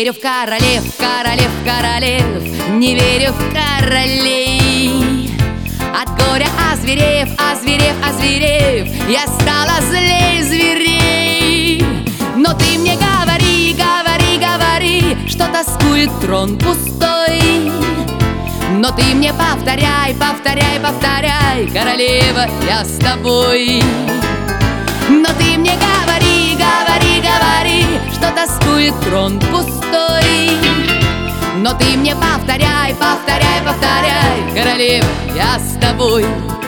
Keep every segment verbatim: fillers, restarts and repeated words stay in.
верю в королев, королев, королев, не верю в королей. От горя озверев, озверев, озверев, я стала злей зверей. Но ты мне говори, говори, говори, что тоскует трон пустой. Но ты мне повторяй, повторяй, повторяй, королева, я с тобой. Но ты мне говори, говори, говори, что тоскует трон пустой. Но ты мне повторяй, повторяй, повторяй, королева, я с тобой.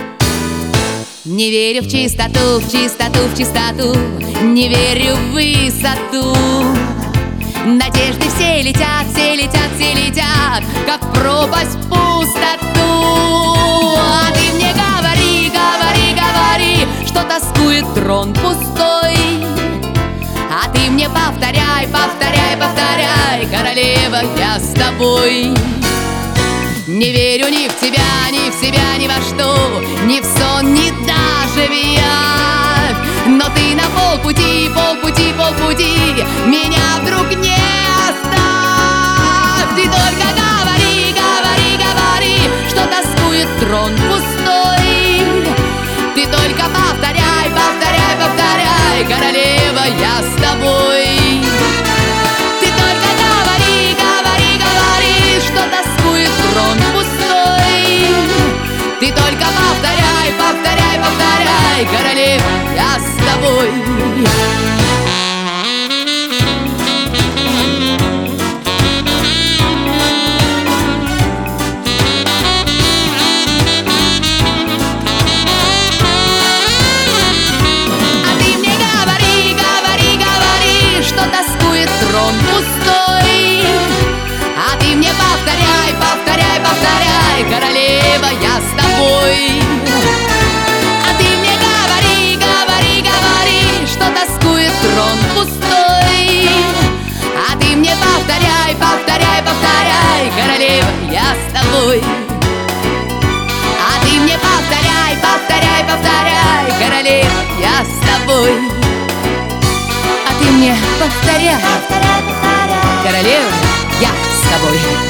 Не верю в чистоту, в чистоту, в чистоту, не верю в высоту. Надежды все летят, все летят, все летят, как в пропасть в пустоту. А ты мне говори, говори, говори, что тоскует трон пустой. А ты мне повторяй, повторяй, повторяй, королева, я с тобой. Не верю ни в тебя, ни в себя, ни во что, ни в сон, ни даже в явь. Но ты на полпути, полпути, полпути меня вдруг не оставь. Ты только говори, говори, говори, что тоскует трон пустой. Ты только повторяй, повторяй, повторяй, королева, я с тобой. Ты только говори, говори, говори, что тоскует трон пустой. Ты только повторяй, повторяй, повторяй, королева, я с тобой. Трон пустой. А ты мне повторяй, повторяй, повторяй, королева, я с тобой. А ты мне говори, говори, говори, что тоскует трон пустой. А ты мне повторяй, повторяй, повторяй, королева, я с тобой. А ты мне повторяй, повторяй, повторяй, королева, я с тобой. А ты мне повторяй, Повторяй, повторяй, королева, я с тобой.